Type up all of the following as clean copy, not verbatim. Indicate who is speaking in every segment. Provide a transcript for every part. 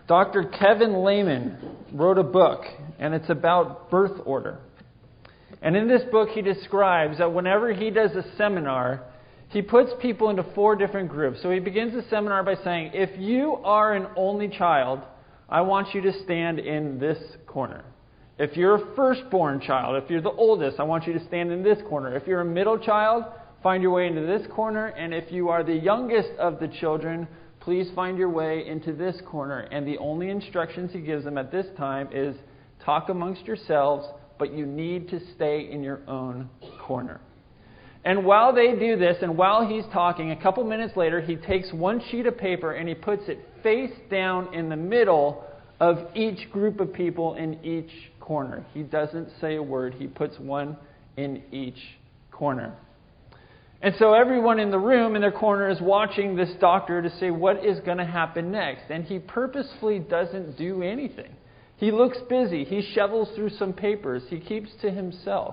Speaker 1: Dr. Kevin Lehman wrote a book, and it's about birth order. And in this book, he describes that whenever he does a seminar, he puts people into 4 different groups. So he begins the seminar by saying, if you are an only child, I want you to stand in this corner. If you're a firstborn child, if you're the oldest, I want you to stand in this corner. If you're a middle child, find your way into this corner. And if you are the youngest of the children, please find your way into this corner. And the only instructions he gives them at this time is talk amongst yourselves, but you need to stay in your own corner. And while they do this, and while he's talking, a couple minutes later, he takes one sheet of paper and he puts it face down in the middle of each group of people in each corner. He doesn't say a word. He puts one in each corner. And so everyone in the room, in their corner, is watching this doctor to say what is going to happen next. And he purposefully doesn't do anything. He looks busy. He shovels through some papers. He keeps to himself.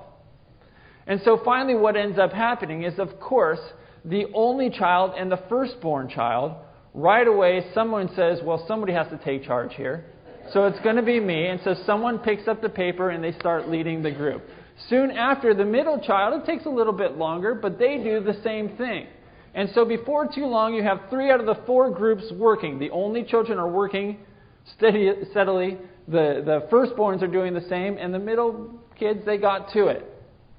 Speaker 1: And so finally what ends up happening is, of course, the only child and the firstborn child, right away someone says, well, somebody has to take charge here. So it's going to be me. And so someone picks up the paper and they start leading the group. Soon after, the middle child, it takes a little bit longer, but they do the same thing. And so before too long, you have 3 out of the 4 groups working. The only children are working steadily. The firstborns are doing the same. And the middle kids, they got to it.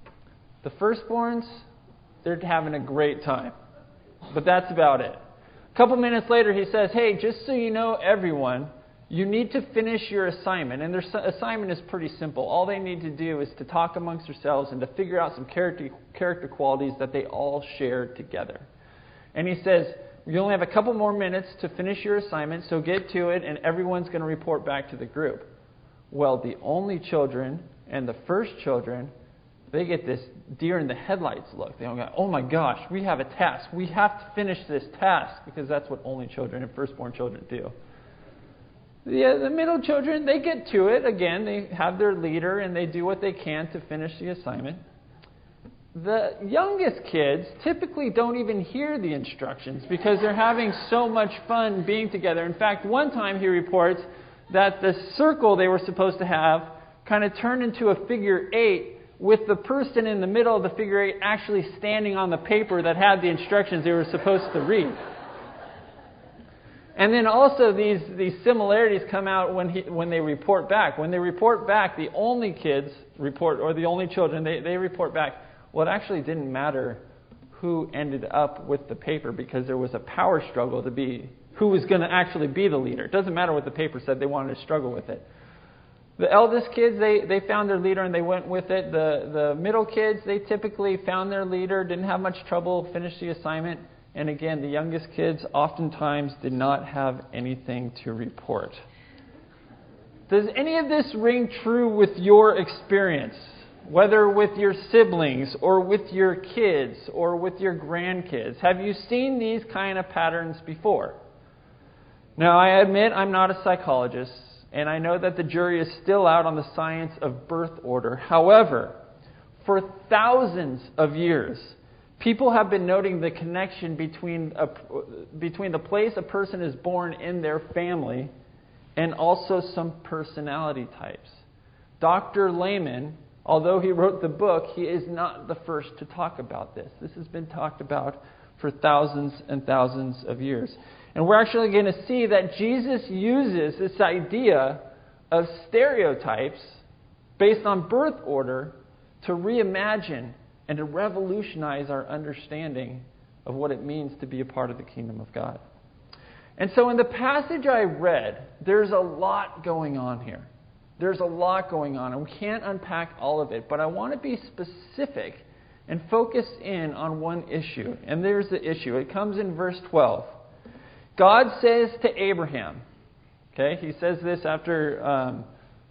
Speaker 1: The firstborns, they're having a great time. But that's about it. A couple minutes later, he says, hey, just so you know, everyone, you need to finish your assignment. And their assignment is pretty simple. All they need to do is to talk amongst themselves and to figure out some character qualities that they all share together. And he says, you only have a couple more minutes to finish your assignment, so get to it, and everyone's going to report back to the group. Well, the only children and the first children, they get this deer in the headlights look. They don't go, oh my gosh, we have a task. We have to finish this task, because that's what only children and firstborn children do. The middle children, they get to it. Again, they have their leader and they do what they can to finish the assignment. The youngest kids typically don't even hear the instructions because they're having so much fun being together. In fact, one time he reports that the circle they were supposed to have kind of turned into a figure 8 with the person in the middle of the figure 8 actually standing on the paper that had the instructions they were supposed to read. And then also these similarities come out when they report back. When they report back, the only kids report, or the only children, they report back, well, it actually didn't matter who ended up with the paper because there was a power struggle to be who was going to actually be the leader. It doesn't matter what the paper said, they wanted to struggle with it. The eldest kids, they found their leader and they went with it. The middle kids, they typically found their leader, didn't have much trouble, finished the assignment. And again, the youngest kids oftentimes did not have anything to report. Does any of this ring true with your experience? Whether with your siblings or with your kids or with your grandkids? Have you seen these kind of patterns before? Now, I admit I'm not a psychologist, and I know that the jury is still out on the science of birth order. However, for thousands of years, people have been noting the connection between the place a person is born in their family and also some personality types. Dr. Lehman, although he wrote the book, he is not the first to talk about this. This has been talked about for thousands and thousands of years. And we're actually going to see that Jesus uses this idea of stereotypes based on birth order to reimagine and to revolutionize our understanding of what it means to be a part of the kingdom of God. And so in the passage I read, there's a lot going on here. There's a lot going on, and we can't unpack all of it, but I want to be specific and focus in on one issue. And there's the issue. It comes in verse 12. God says to Abraham, okay, he says this after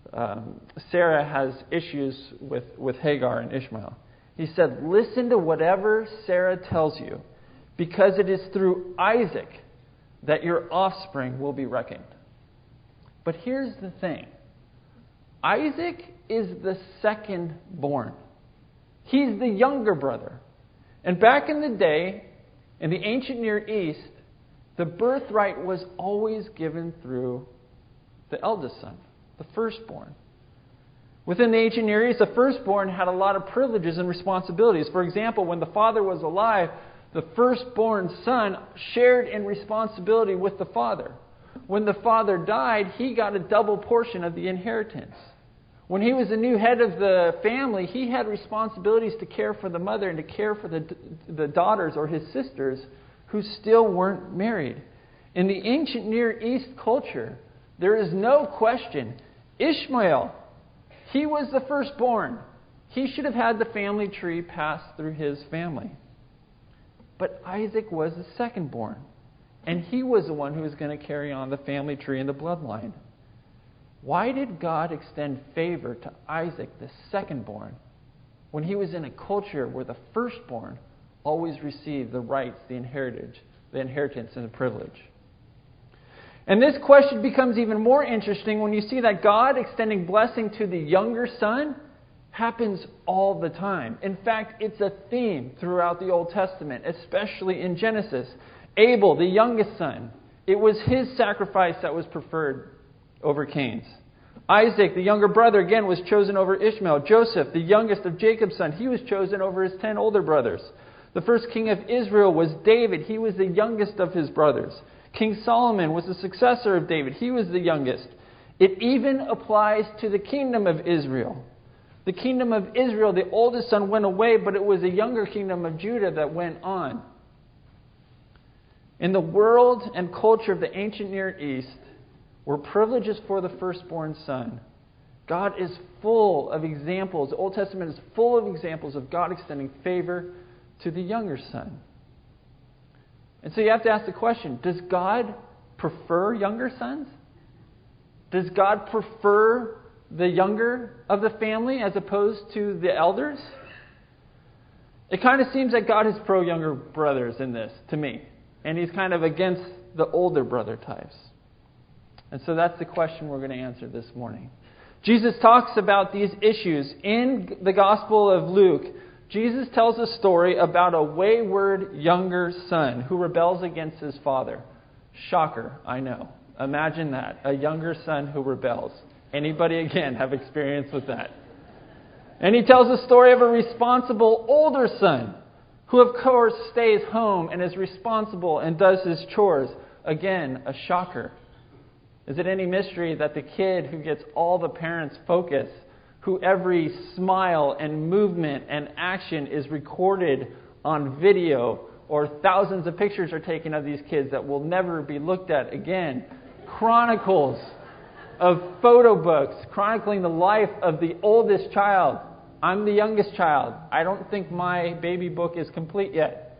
Speaker 1: Sarah has issues with Hagar and Ishmael. He said, listen to whatever Sarah tells you, because it is through Isaac that your offspring will be reckoned. But here's the thing. Isaac is the second born. He's the younger brother. And back in the day, in the ancient Near East, the birthright was always given through the eldest son, the firstborn. Within the ancient Near East, the firstborn had a lot of privileges and responsibilities. For example, when the father was alive, the firstborn son shared in responsibility with the father. When the father died, he got a double portion of the inheritance. When he was the new head of the family, he had responsibilities to care for the mother and to care for the daughters or his sisters who still weren't married. In the ancient Near East culture, there is no question, Ishmael, he was the firstborn. He should have had the family tree pass through his family. But Isaac was the secondborn, and he was the one who was going to carry on the family tree and the bloodline. Why did God extend favor to Isaac, the secondborn, when he was in a culture where the firstborn always received the rights, the inheritance, and the privilege? And this question becomes even more interesting when you see that God extending blessing to the younger son happens all the time. In fact, it's a theme throughout the Old Testament, especially in Genesis. Abel, the youngest son, it was his sacrifice that was preferred over Cain's. Isaac, the younger brother, again, was chosen over Ishmael. Joseph, the youngest of Jacob's sons, he was chosen over his 10 older brothers. The first king of Israel was David. He was the youngest of his brothers. King Solomon was the successor of David. He was the youngest. It even applies to the kingdom of Israel. The kingdom of Israel, the oldest son went away, but it was a younger kingdom of Judah that went on. In the world and culture of the ancient Near East, where privilege is for the firstborn son, God is full of examples. The Old Testament is full of examples of God extending favor to the younger son. And so you have to ask the question, does God prefer younger sons? Does God prefer the younger of the family as opposed to the elders? It kind of seems that God is pro-younger brothers in this, to me. And he's kind of against the older brother types. And so that's the question we're going to answer this morning. Jesus talks about these issues in the Gospel of Luke. Jesus tells a story about a wayward younger son who rebels against his father. Shocker, I know. Imagine that, a younger son who rebels. Anybody, again, have experience with that? And he tells the story of a responsible older son who, of course, stays home and is responsible and does his chores. Again, a shocker. Is it any mystery that the kid who gets all the parents' focus, who every smile and movement and action is recorded on video, or thousands of pictures are taken of these kids that will never be looked at again, chronicles of photo books chronicling the life of the oldest child. I'm the youngest child. I don't think my baby book is complete yet.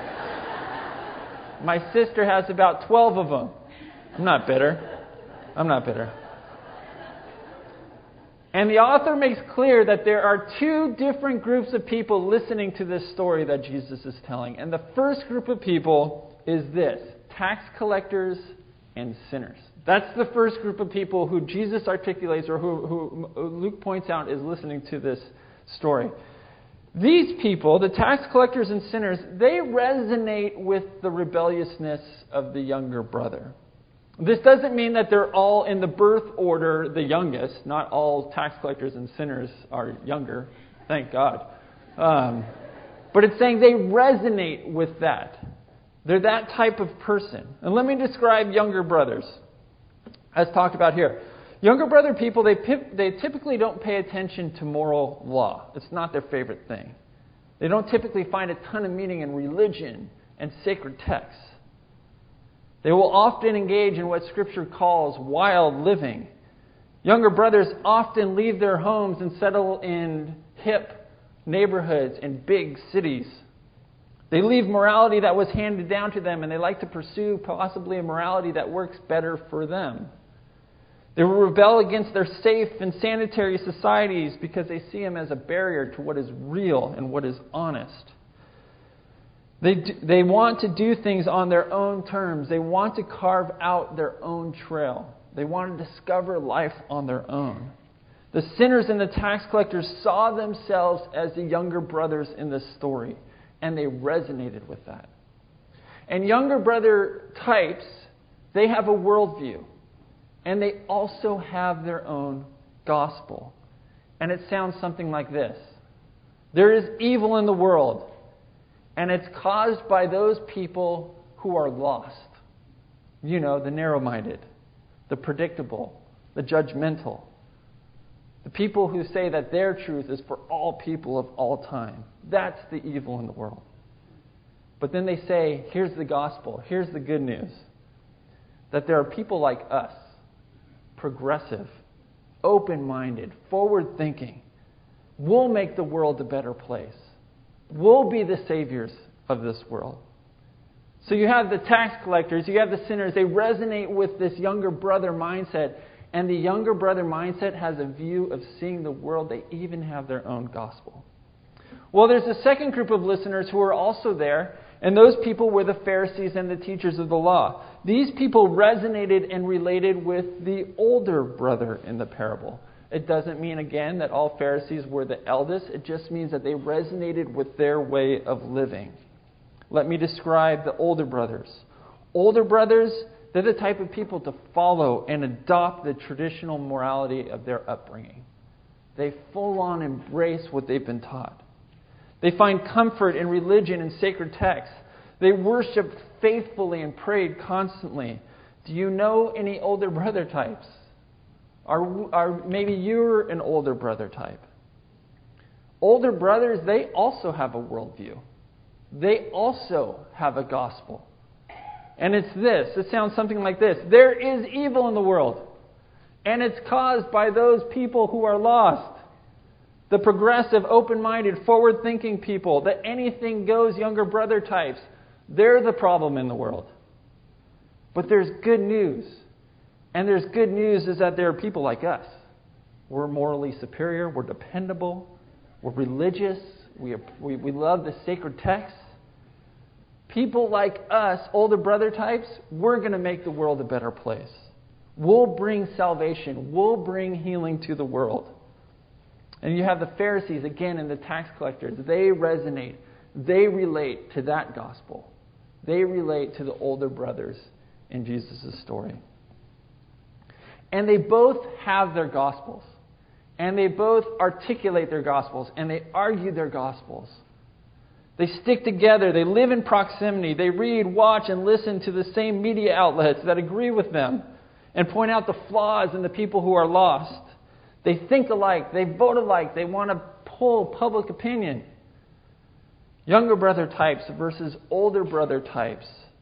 Speaker 1: My sister has about 12 of them. I'm not bitter. And the author makes clear that there are two different groups of people listening to this story that Jesus is telling. And the first group of people is this: tax collectors and sinners. That's the first group of people who Jesus articulates, or who Luke points out is listening to this story. These people, the tax collectors and sinners, they resonate with the rebelliousness of the younger brother. This doesn't mean that they're all in the birth order the youngest. Not all tax collectors and sinners are younger, thank God. But it's saying they resonate with that. They're that type of person. And let me describe younger brothers, as talked about here. Younger brother people, they typically don't pay attention to moral law. It's not their favorite thing. They don't typically find a ton of meaning in religion and sacred texts. They will often engage in what Scripture calls wild living. Younger brothers often leave their homes and settle in hip neighborhoods in big cities. They leave morality that was handed down to them, and they like to pursue possibly a morality that works better for them. They will rebel against their safe and sanitary societies because they see them as a barrier to what is real and what is honest. They want to do things on their own terms. They want to carve out their own trail. They want to discover life on their own. The sinners and the tax collectors saw themselves as the younger brothers in this story, and they resonated with that. And younger brother types, they have a worldview. And they also have their own gospel. And it sounds something like this. There is evil in the world, and it's caused by those people who are lost. You know, the narrow-minded, the predictable, the judgmental. The people who say that their truth is for all people of all time. That's the evil in the world. But then they say, here's the gospel, here's the good news. That there are people like us, progressive, open-minded, forward-thinking. We'll make the world a better place. We'll be the saviors of this world. So you have the tax collectors, you have the sinners. They resonate with this younger brother mindset. And the younger brother mindset has a view of seeing the world. They even have their own gospel. Well, there's a second group of listeners who are also there. And those people were the Pharisees and the teachers of the law. These people resonated and related with the older brother in the parable. It doesn't mean, again, that all Pharisees were the eldest. It just means that they resonated with their way of living. Let me describe the older brothers. Older brothers, they're the type of people to follow and adopt the traditional morality of their upbringing. They full-on embrace what they've been taught. They find comfort in religion and sacred texts. They worship faithfully and prayed constantly. Do you know any older brother types? Are maybe you're an older brother type? Older brothers, they also have a worldview. They also have a gospel. And it's this. It sounds something like this. There is evil in the world. And it's caused by those people who are lost. The progressive, open-minded, forward-thinking people. The anything-goes younger brother types. They're the problem in the world. But there's good news. And there's good news is that there are people like us. We're morally superior. We're dependable. We're religious. We love the sacred texts. People like us, older brother types, we're going to make the world a better place. We'll bring salvation. We'll bring healing to the world. And you have the Pharisees, again, and the tax collectors. They resonate. They relate to that gospel. They relate to the older brothers in Jesus' story. And they both have their gospels. And they both articulate their gospels. And they argue their gospels. They stick together. They live in proximity. They read, watch, and listen to the same media outlets that agree with them and point out the flaws in the people who are lost. They think alike. They vote alike. They want to pull public opinion. Younger brother types versus older brother types.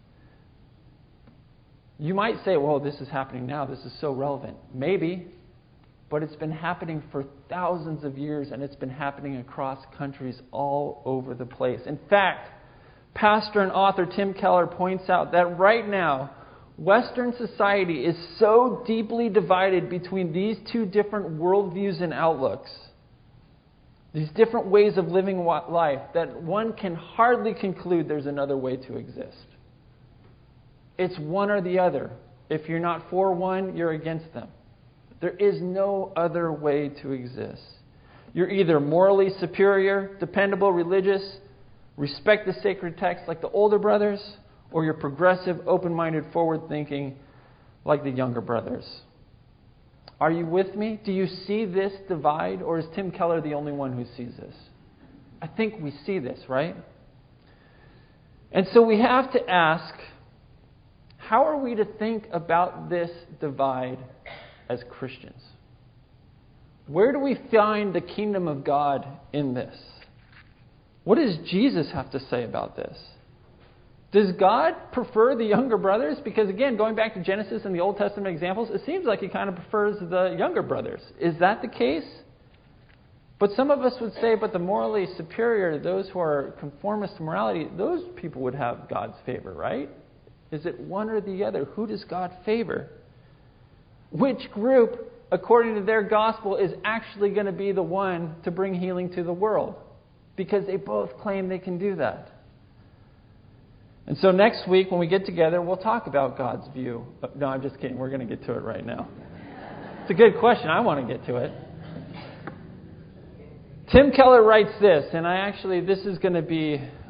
Speaker 1: You might say, well, this is happening now. This is so relevant. Maybe. But it's been happening for thousands of years, and it's been happening across countries all over the place. In fact, pastor and author Tim Keller points out that right now, Western society is so deeply divided between these two different worldviews and outlooks, these different ways of living life, that one can hardly conclude there's another way to exist. It's one or the other. If you're not for one, you're against them. There is no other way to exist. You're either morally superior, dependable, religious, respect the sacred text like the older brothers, or you're progressive, open-minded, forward-thinking like the younger brothers. Are you with me? Do you see this divide, or is Tim Keller the only one who sees this? I think we see this, right? And so we have to ask, how are we to think about this divide as Christians? Where do we find the kingdom of God in this? What does Jesus have to say about this? Does God prefer the younger brothers? Because again, going back to Genesis and the Old Testament examples, it seems like He kind of prefers the younger brothers. Is that the case? But some of us would say, but the morally superior, those who are conformist to morality, those people would have God's favor, right? Is it one or the other? Who does God favor? Which group, according to their gospel, is actually going to be the one to bring healing to the world? Because they both claim they can do that. And so next week, when we get together, we'll talk about God's view. No, I'm just kidding. We're going to get to it right now. It's a good question. I want to get to it. Tim Keller writes this, and this is going to be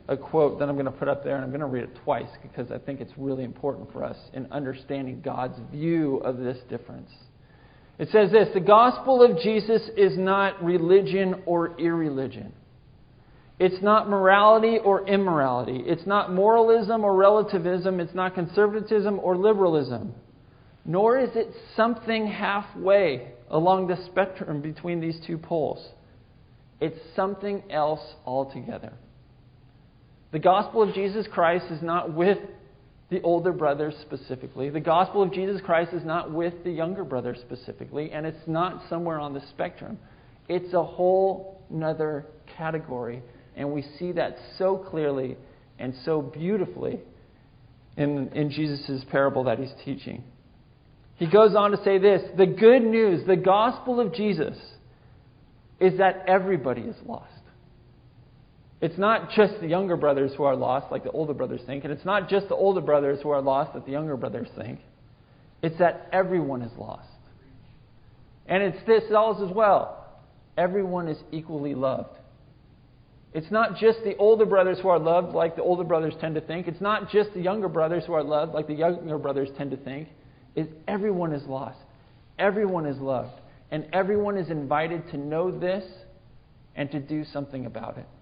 Speaker 1: a quote that I'm going to put up there, and I'm going to read it twice because I think it's really important for us in understanding God's view of this difference. It says this: the gospel of Jesus is not religion or irreligion. It's not morality or immorality. It's not moralism or relativism. It's not conservatism or liberalism. Nor is it something halfway along the spectrum between these two poles. It's something else altogether. The gospel of Jesus Christ is not with the older brother specifically. The gospel of Jesus Christ is not with the younger brother specifically, and it's not somewhere on the spectrum. It's a whole nother category, and we see that so clearly and so beautifully in Jesus' parable that he's teaching. He goes on to say this: the good news, the gospel of Jesus, is that everybody is lost. It's not just the younger brothers who are lost like the older brothers think, and it's not just the older brothers who are lost that the younger brothers think. It's that everyone is lost. And it's this also as well: everyone is equally loved. It's not just the older brothers who are loved like the older brothers tend to think. It's not just the younger brothers who are loved like the younger brothers tend to think. Everyone is lost. Everyone is loved. And everyone is invited to know this and to do something about it.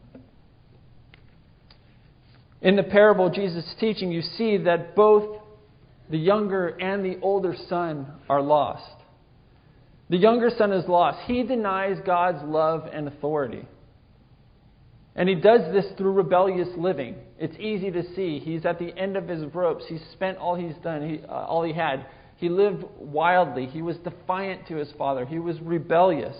Speaker 1: In the parable Jesus is teaching, you see that both the younger and the older son are lost. The younger son is lost. He denies God's love and authority. And he does this through rebellious living. It's easy to see. He's at the end of his ropes. He's spent all he's done, all he had. He lived wildly. He was defiant to his father. He was rebellious.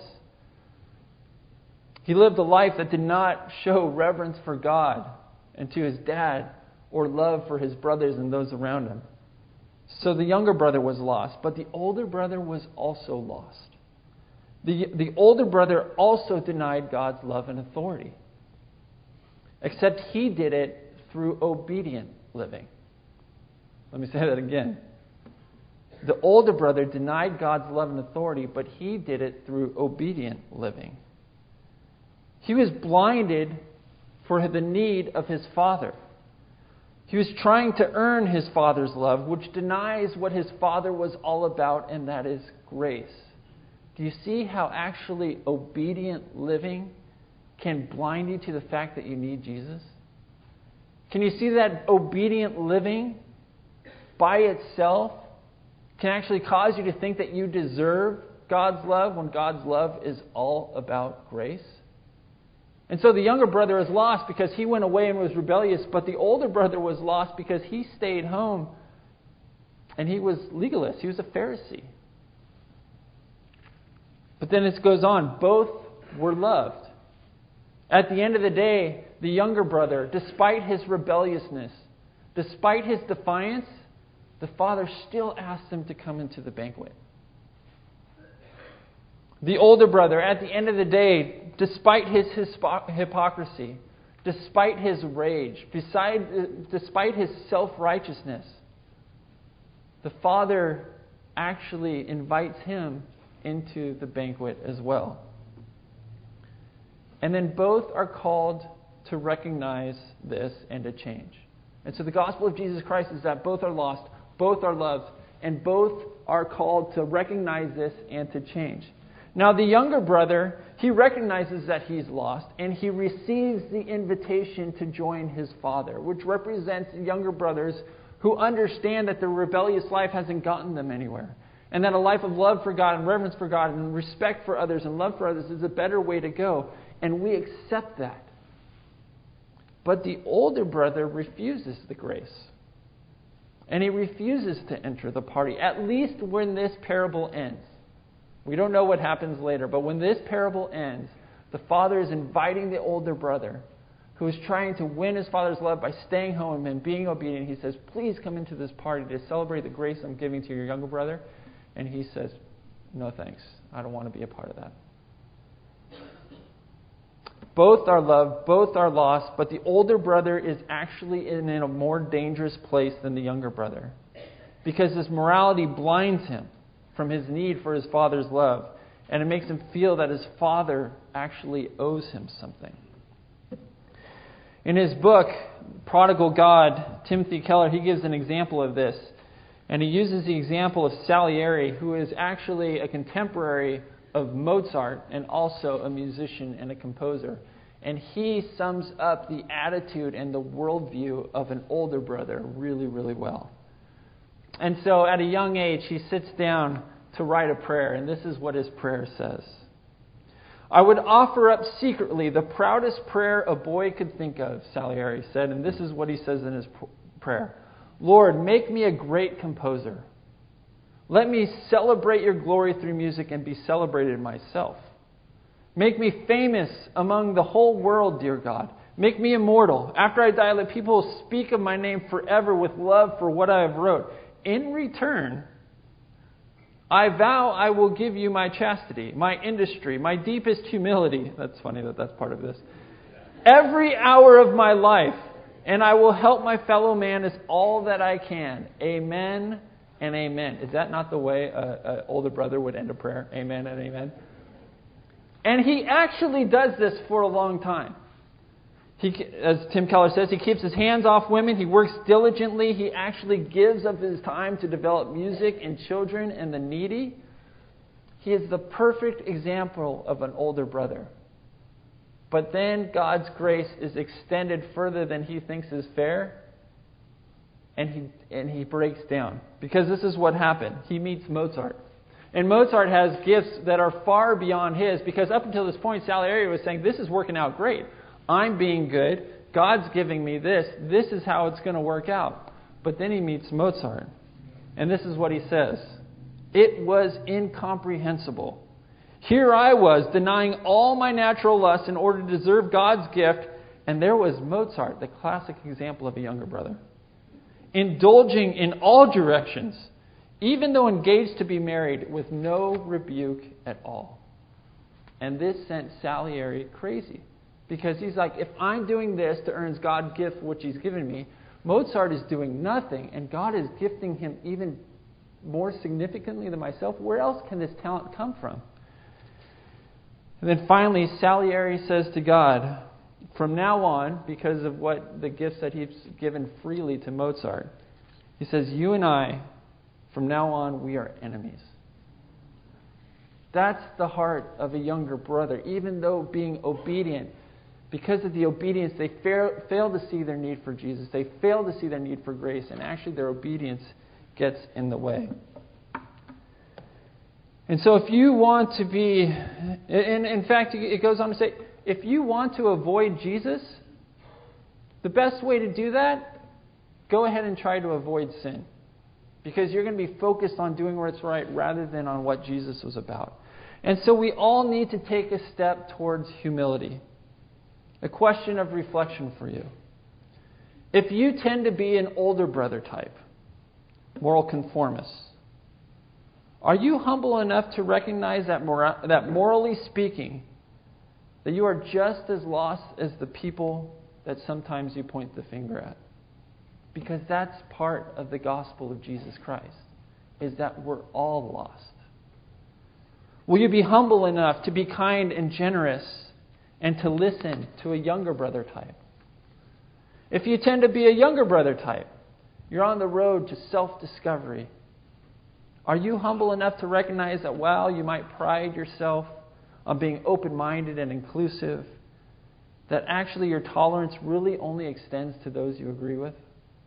Speaker 1: He lived a life that did not show reverence for God and to his dad, or love for his brothers and those around him. So the younger brother was lost, but the older brother was also lost. The older brother also denied God's love and authority, except he did it through obedient living. Let me say that again. The older brother denied God's love and authority, but he did it through obedient living. He was blinded for the need of his father. He was trying to earn his father's love, which denies what his father was all about, and that is grace. Do you see how actually obedient living can blind you to the fact that you need Jesus? Can you see that obedient living by itself can actually cause you to think that you deserve God's love when God's love is all about grace? And so the younger brother is lost because he went away and was rebellious, but the older brother was lost because he stayed home and he was legalist. He was a Pharisee. But then it goes on. Both were loved. At the end of the day, the younger brother, despite his rebelliousness, despite his defiance, the father still asked him to come into the banquet. The older brother, at the end of the day, despite his hypocrisy, despite his rage, despite his self-righteousness, the father actually invites him into the banquet as well. And then both are called to recognize this and to change. And so the gospel of Jesus Christ is that both are lost, both are loved, and both are called to recognize this and to change. Now the younger brother, he recognizes that he's lost, and he receives the invitation to join his father, which represents younger brothers who understand that their rebellious life hasn't gotten them anywhere, and that a life of love for God and reverence for God and respect for others and love for others is a better way to go, and we accept that. But the older brother refuses the grace. And he refuses to enter the party, at least when this parable ends. We don't know what happens later, but when this parable ends, the father is inviting the older brother, who is trying to win his father's love by staying home and being obedient. He says, please come into this party to celebrate the grace I'm giving to your younger brother. And he says, no thanks, I don't want to be a part of that. Both are loved, both are lost, but the older brother is actually in a more dangerous place than the younger brother, because his morality blinds him from his need for his father's love, and it makes him feel that his father actually owes him something. In his book, Prodigal God, Timothy Keller, he gives an example of this. And he uses the example of Salieri, who is actually a contemporary of Mozart and also a musician and a composer. And he sums up the attitude and the worldview of an older brother really, really well. And so at a young age, he sits down to write a prayer. And this is what his prayer says. I would offer up secretly the proudest prayer a boy could think of, Salieri said. And this is what he says in his prayer. Lord, make me a great composer. Let me celebrate your glory through music and be celebrated myself. Make me famous among the whole world, dear God. Make me immortal. After I die, let people speak of my name forever with love for what I have wrote. In return, I vow I will give you my chastity, my industry, my deepest humility. That's funny that that's part of this. Every hour of my life, and I will help my fellow man as all that I can. Amen and amen. Is that not the way an older brother would end a prayer? Amen and amen. And he actually does this for a long time. As Tim Keller says, he keeps his hands off women. He works diligently. He actually gives of his time to develop music and children and the needy. He is the perfect example of an older brother. But then God's grace is extended further than he thinks is fair. And he breaks down. Because this is what happened. He meets Mozart. And Mozart has gifts that are far beyond his. Because up until this point, Salieri was saying, this is working out great. I'm being good. God's giving me this. This is how it's going to work out. But then he meets Mozart. And this is what he says. It was incomprehensible. Here I was, denying all my natural lusts in order to deserve God's gift. And there was Mozart, the classic example of a younger brother, indulging in all directions, even though engaged to be married, with no rebuke at all. And this sent Salieri crazy. Because he's like, if I'm doing this to earn God's gift, which he's given me, Mozart is doing nothing, and God is gifting him even more significantly than myself. Where else can this talent come from? And then finally, Salieri says to God, from now on, because of what the gifts that he's given freely to Mozart, he says, you and I, from now on, we are enemies. That's the heart of a younger brother. Even though being obedient, because of the obedience, they fail to see their need for Jesus. They fail to see their need for grace. And actually their obedience gets in the way. And so if you want to be... And in fact, it goes on to say, if you want to avoid Jesus, the best way to do that, go ahead and try to avoid sin. Because you're going to be focused on doing what's right rather than on what Jesus was about. And so we all need to take a step towards humility. A question of reflection for you. If you tend to be an older brother type, moral conformist, are you humble enough to recognize that morally speaking, that you are just as lost as the people that sometimes you point the finger at? Because that's part of the gospel of Jesus Christ, is that we're all lost. Will you be humble enough to be kind and generous and to listen to a younger brother type? If you tend to be a younger brother type, you're on the road to self-discovery. Are you humble enough to recognize that while you might pride yourself on being open-minded and inclusive, that actually your tolerance really only extends to those you agree with?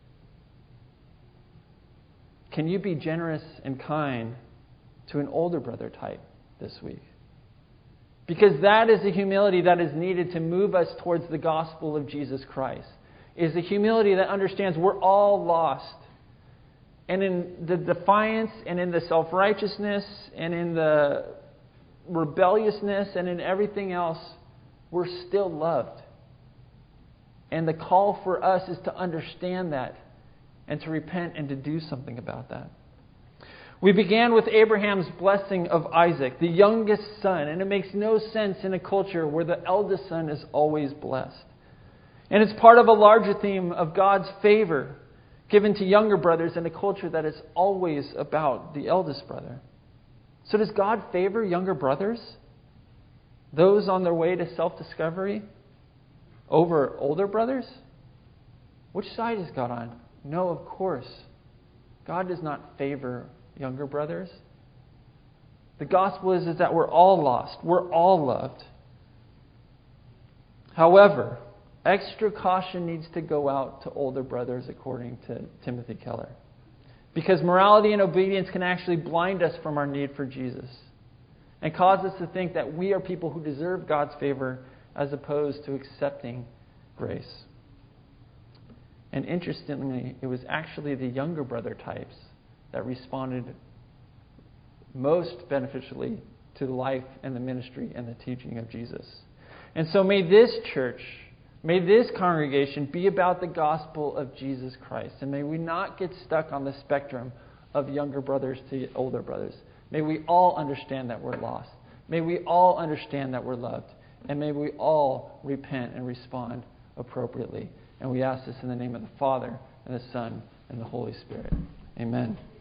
Speaker 1: Can you be generous and kind to an older brother type this week? Because that is the humility that is needed to move us towards the gospel of Jesus Christ. Is the humility that understands we're all lost. And in the defiance and in the self-righteousness and in the rebelliousness and in everything else, we're still loved. And the call for us is to understand that and to repent and to do something about that. We began with Abraham's blessing of Isaac, the youngest son, and it makes no sense in a culture where the eldest son is always blessed. And it's part of a larger theme of God's favor given to younger brothers in a culture that is always about the eldest brother. So does God favor younger brothers? Those on their way to self-discovery? over older brothers? Which side is God on? No, of course. God does not favor younger brothers. The gospel is that we're all lost. We're all loved. However, extra caution needs to go out to older brothers, according to Timothy Keller. Because morality and obedience can actually blind us from our need for Jesus and cause us to think that we are people who deserve God's favor as opposed to accepting grace. And interestingly, it was actually the younger brother types that responded most beneficially to the life and the ministry and the teaching of Jesus. And so may this church, may this congregation be about the gospel of Jesus Christ. And may we not get stuck on the spectrum of younger brothers to older brothers. May we all understand that we're lost. May we all understand that we're loved. And may we all repent and respond appropriately. And we ask this in the name of the Father, and the Son, and the Holy Spirit. Amen.